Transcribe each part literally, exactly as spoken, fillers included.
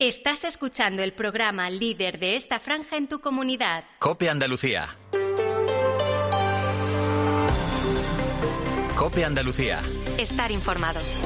Estás escuchando el programa líder de esta franja en tu comunidad. COPE Andalucía. COPE Andalucía. Estar informados.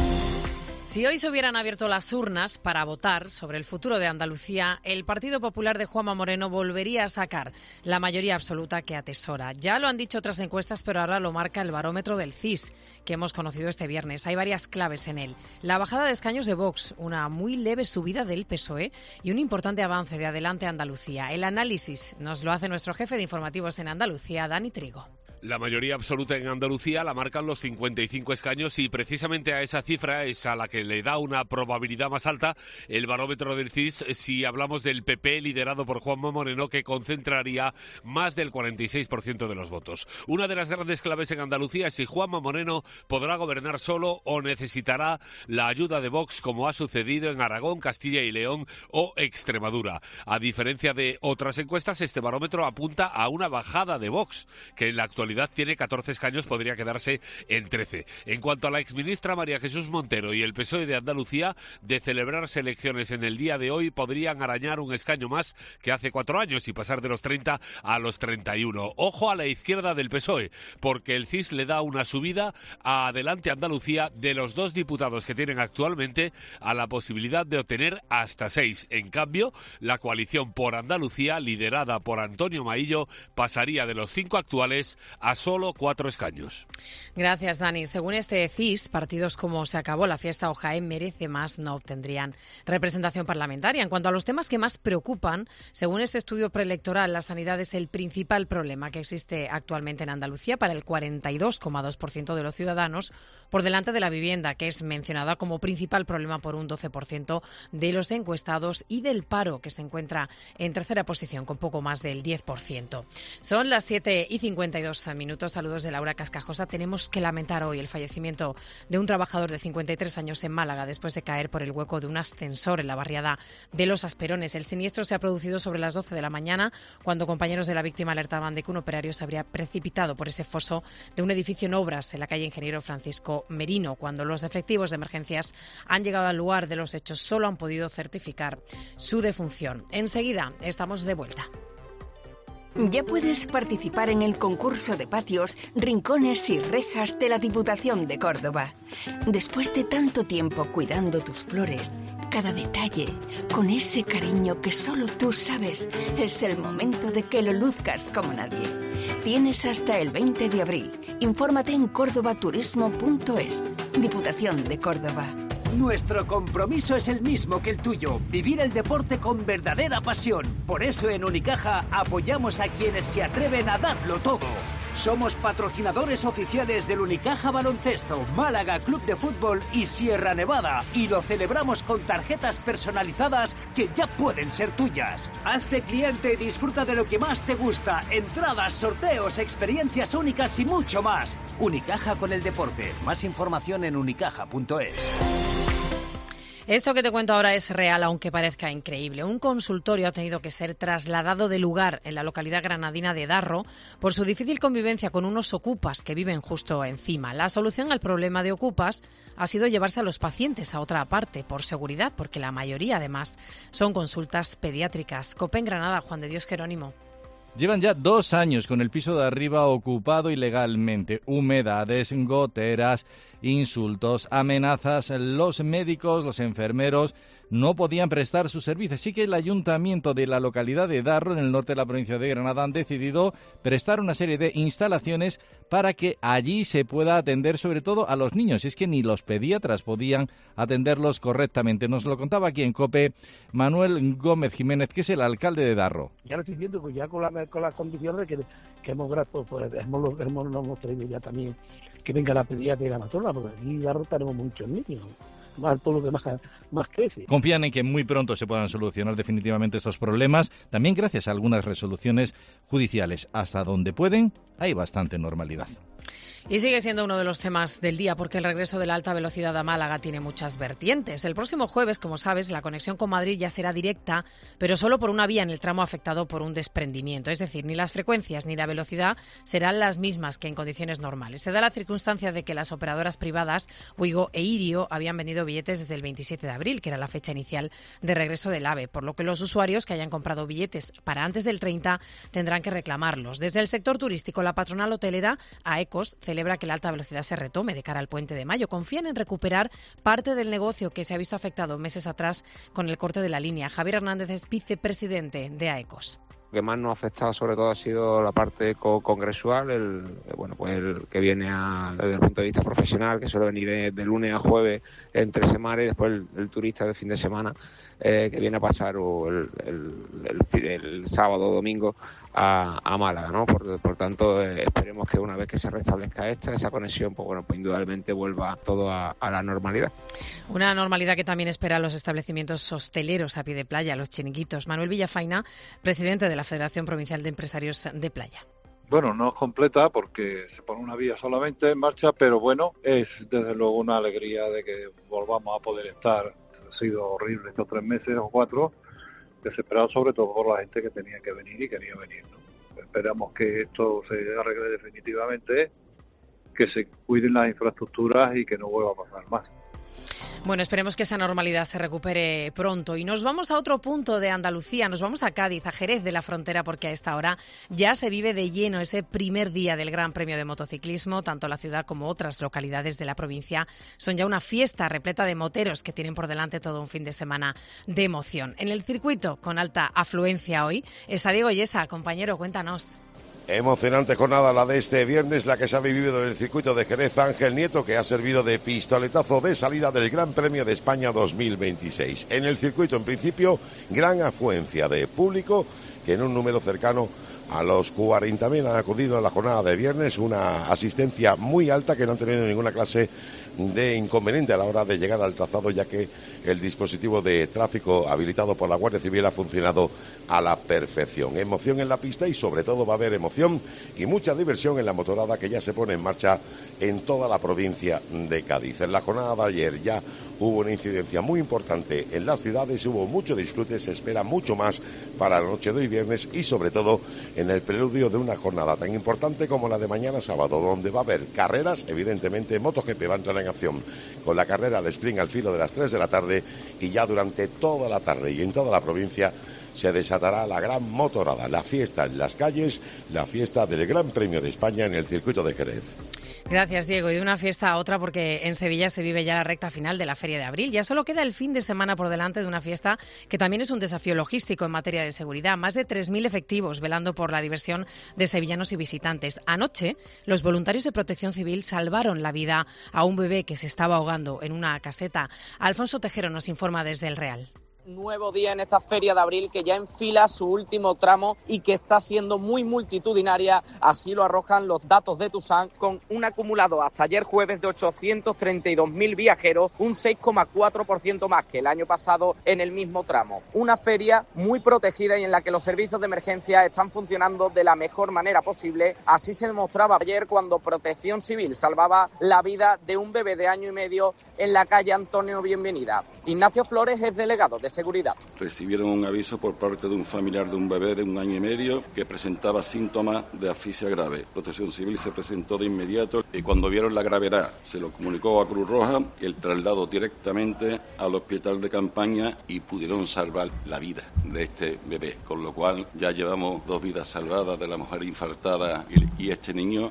Si hoy se hubieran abierto las urnas para votar sobre el futuro de Andalucía, el Partido Popular de Juanma Moreno volvería a sacar la mayoría absoluta que atesora. Ya lo han dicho otras encuestas, pero ahora lo marca el barómetro del C I S, que hemos conocido este viernes. Hay varias claves en él. La bajada de escaños de Vox, una muy leve subida del P S O E y un importante avance de Adelante Andalucía. El análisis nos lo hace nuestro jefe de informativos en Andalucía, Dani Trigo. La mayoría absoluta en Andalucía la marcan los cincuenta y cinco escaños y precisamente a esa cifra es a la que le da una probabilidad más alta el barómetro del C I S si hablamos del P P liderado por Juanma Moreno, que concentraría más del cuarenta y seis por ciento de los votos. Una de las grandes claves en Andalucía es si Juanma Moreno podrá gobernar solo o necesitará la ayuda de Vox, como ha sucedido en Aragón, Castilla y León o Extremadura. A diferencia de otras encuestas, este barómetro apunta a una bajada de Vox, que en la actualidad tiene catorce escaños, podría quedarse en trece. En cuanto a la exministra María Jesús Montero y el P S O E de Andalucía, de celebrarse elecciones en el día de hoy, podrían arañar un escaño más que hace cuatro años y pasar de los treinta a los treinta y uno. Ojo a la izquierda del P S O E, porque el C I S le da una subida a Adelante Andalucía de los dos diputados que tienen actualmente a la posibilidad de obtener hasta seis. En cambio, la coalición por Andalucía, liderada por Antonio Maillo, pasaría de los cinco actuales a solo cuatro escaños. Gracias, Dani. Según este C I S, partidos como Se Acabó la Fiesta o Jaén Merece Más no obtendrían representación parlamentaria. En cuanto a los temas que más preocupan, según ese estudio preelectoral, la sanidad es el principal problema que existe actualmente en Andalucía para el cuarenta y dos coma dos por ciento de los ciudadanos, por delante de la vivienda, que es mencionada como principal problema por un doce por ciento de los encuestados, y del paro, que se encuentra en tercera posición con poco más del diez por ciento. Son las siete y cincuenta y dos minutos. Saludos de Laura Cascajosa. Tenemos que lamentar hoy el fallecimiento de un trabajador de cincuenta y tres años en Málaga después de caer por el hueco de un ascensor en la barriada de Los Asperones. El siniestro se ha producido sobre las doce de la mañana, cuando compañeros de la víctima alertaban de que un operario se habría precipitado por ese foso de un edificio en obras en la calle Ingeniero Francisco Merino. Cuando los efectivos de emergencias han llegado al lugar de los hechos, solo han podido certificar su defunción. Enseguida estamos de vuelta. Ya puedes participar en el concurso de patios, rincones y rejas de la Diputación de Córdoba. Después de tanto tiempo cuidando tus flores, cada detalle, con ese cariño que solo tú sabes, es el momento de que lo luzcas como nadie. Tienes hasta el veinte de abril. Infórmate en córdoba turismo punto es. Diputación de Córdoba. Nuestro compromiso es el mismo que el tuyo, vivir el deporte con verdadera pasión. Por eso en Unicaja apoyamos a quienes se atreven a darlo todo. Somos patrocinadores oficiales del Unicaja Baloncesto, Málaga Club de Fútbol y Sierra Nevada, y lo celebramos con tarjetas personalizadas que ya pueden ser tuyas. Hazte cliente y disfruta de lo que más te gusta: entradas, sorteos, experiencias únicas y mucho más. Unicaja con el deporte. Más información en unicaja punto es. Esto que te cuento ahora es real, aunque parezca increíble. Un consultorio ha tenido que ser trasladado de lugar en la localidad granadina de Darro por su difícil convivencia con unos ocupas que viven justo encima. La solución al problema de ocupas ha sido llevarse a los pacientes a otra parte, por seguridad, porque la mayoría, además, son consultas pediátricas. COPE en Granada, Juan de Dios Jerónimo. Llevan ya dos años con el piso de arriba ocupado ilegalmente. Humedades, goteras, insultos, amenazas. Los médicos, los enfermeros no podían prestar sus servicios. Así que el ayuntamiento de la localidad de Darro, en el norte de la provincia de Granada, han decidido prestar una serie de instalaciones para que allí se pueda atender sobre todo a los niños. Es que ni los pediatras podían atenderlos correctamente. Nos lo contaba aquí en COPE Manuel Gómez Jiménez, que es el alcalde de Darro. Ya lo estoy viendo, pues ya con, la, con las condiciones que, que hemos, pues, pues, hemos, hemos, nos hemos traído ya también que venga la pediatra y la matrona, porque aquí en Darro tenemos muchos niños. Más todo lo que más, más crece. Confían en que muy pronto se puedan solucionar definitivamente estos problemas, también gracias a algunas resoluciones judiciales. Hasta donde pueden, hay bastante normalidad. Y sigue siendo uno de los temas del día porque el regreso de la alta velocidad a Málaga tiene muchas vertientes. El próximo jueves, como sabes, la conexión con Madrid ya será directa, pero solo por una vía en el tramo afectado por un desprendimiento. Es decir, ni las frecuencias ni la velocidad serán las mismas que en condiciones normales. Se da la circunstancia de que las operadoras privadas, Wigo e Irio, habían vendido billetes desde el veintisiete de abril, que era la fecha inicial de regreso del AVE, por lo que los usuarios que hayan comprado billetes para antes del treinta tendrán que reclamarlos. Desde el sector turístico, la patronal hotelera, AECOS, celebra que la alta velocidad se retome de cara al puente de mayo. Confían en recuperar parte del negocio que se ha visto afectado meses atrás con el corte de la línea. Javier Hernández es vicepresidente de AECOS. Lo que más nos ha afectado sobre todo ha sido la parte co- congresual, el bueno pues el que viene a, desde el punto de vista profesional, que suele venir de, de lunes a jueves entre semana, y después el, el turista de fin de semana eh, que viene a pasar o el, el, el, el sábado o domingo a, a Málaga, ¿no? Por, por tanto, eh, esperemos que una vez que se restablezca esta, esa conexión, pues bueno, pues indudablemente vuelva todo a, a la normalidad. Una normalidad que también espera a los establecimientos hosteleros a pie de playa, los chiringuitos. Manuel Villafaina, presidente de la Federación Provincial de Empresarios de Playa. Bueno, no es completa porque se pone una vía solamente en marcha, pero bueno, es desde luego una alegría de que volvamos a poder estar. Ha sido horrible estos tres meses o cuatro, desesperado sobre todo por la gente que tenía que venir y quería venir, ¿no? Esperamos que esto se arregle definitivamente, que se cuiden las infraestructuras y que no vuelva a pasar más. Bueno, esperemos que esa normalidad se recupere pronto. Y nos vamos a otro punto de Andalucía, nos vamos a Cádiz, a Jerez de la Frontera, porque a esta hora ya se vive de lleno ese primer día del Gran Premio de Motociclismo. Tanto la ciudad como otras localidades de la provincia son ya una fiesta repleta de moteros que tienen por delante todo un fin de semana de emoción. En el circuito, con alta afluencia hoy, está Diego Yesa. Compañero, cuéntanos. Emocionante jornada la de este viernes, la que se ha vivido en el circuito de Jerez. Ángel Nieto, que ha servido de pistoletazo de salida del Gran Premio de España dos mil veintiséis. En el circuito, en principio, gran afluencia de público, que en un número cercano a los cuarenta mil han acudido a la jornada de viernes, una asistencia muy alta que no han tenido ninguna clase de inconveniente a la hora de llegar al trazado, ya que el dispositivo de tráfico habilitado por la Guardia Civil ha funcionado a la perfección. Emoción en la pista y sobre todo va a haber emoción y mucha diversión en la motorada que ya se pone en marcha en toda la provincia de Cádiz. En la jornada de ayer ya hubo una incidencia muy importante en las ciudades, hubo mucho disfrute, se espera mucho más para la noche de hoy viernes y sobre todo en el preludio de una jornada tan importante como la de mañana sábado, donde va a haber carreras. Evidentemente MotoGP va a entrar en acción con la carrera al sprint al filo de las tres de la tarde, y ya durante toda la tarde y en toda la provincia se desatará la gran motorada, la fiesta en las calles, la fiesta del Gran Premio de España en el circuito de Jerez. Gracias, Diego. Y de una fiesta a otra, porque en Sevilla se vive ya la recta final de la Feria de Abril. Ya solo queda el fin de semana por delante de una fiesta que también es un desafío logístico en materia de seguridad. Más de tres mil efectivos velando por la diversión de sevillanos y visitantes. Anoche, los voluntarios de Protección Civil salvaron la vida a un bebé que se estaba ahogando en una caseta. Alfonso Tejero nos informa desde El Real. Nuevo día en esta Feria de Abril que ya enfila su último tramo y que está siendo muy multitudinaria, así lo arrojan los datos de Tusam, con un acumulado hasta ayer jueves de ochocientos treinta y dos mil viajeros, un seis coma cuatro por ciento más que el año pasado en el mismo tramo. Una feria muy protegida y en la que los servicios de emergencia están funcionando de la mejor manera posible. Así se demostraba ayer cuando Protección Civil salvaba la vida de un bebé de año y medio en la calle Antonio Bienvenida. Ignacio Flores es delegado de seguridad. Recibieron un aviso por parte de un familiar de un bebé de un año y medio que presentaba síntomas de asfixia grave. Protección Civil se presentó de inmediato y cuando vieron la gravedad se lo comunicó a Cruz Roja, el traslado directamente al hospital de campaña y pudieron salvar la vida de este bebé, con lo cual ya llevamos dos vidas salvadas, de la mujer infartada y, y este niño.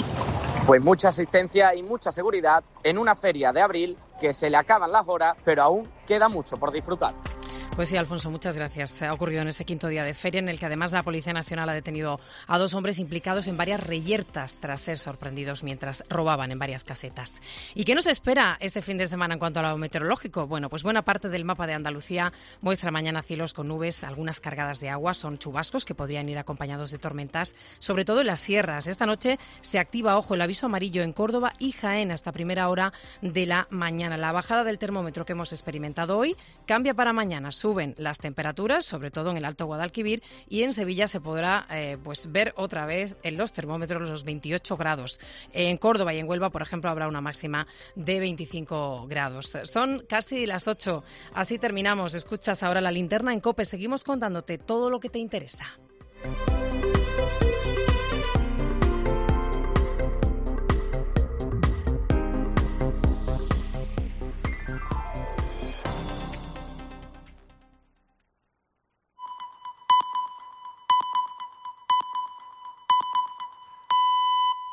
Pues mucha asistencia y mucha seguridad en una feria de abril que se le acaban las horas, pero aún queda mucho por disfrutar. Pues sí, Alfonso, muchas gracias. Ha ocurrido en este quinto día de feria, en el que además la Policía Nacional ha detenido a dos hombres implicados en varias reyertas tras ser sorprendidos mientras robaban en varias casetas. ¿Y qué nos espera este fin de semana en cuanto a lo meteorológico? Bueno, pues buena parte del mapa de Andalucía muestra mañana cielos con nubes, algunas cargadas de agua, son chubascos que podrían ir acompañados de tormentas, sobre todo en las sierras. Esta noche se activa, ojo, el aviso amarillo en Córdoba y Jaén hasta primera hora de la mañana. La bajada del termómetro que hemos experimentado hoy cambia para mañana. suben las temperaturas, sobre todo en el Alto Guadalquivir, y en Sevilla se podrá eh, pues ver otra vez en los termómetros los veintiocho grados. En Córdoba y en Huelva, por ejemplo, habrá una máxima de veinticinco grados. Son casi las ocho. Así terminamos. Escuchas ahora La Linterna en COPE. Seguimos contándote todo lo que te interesa.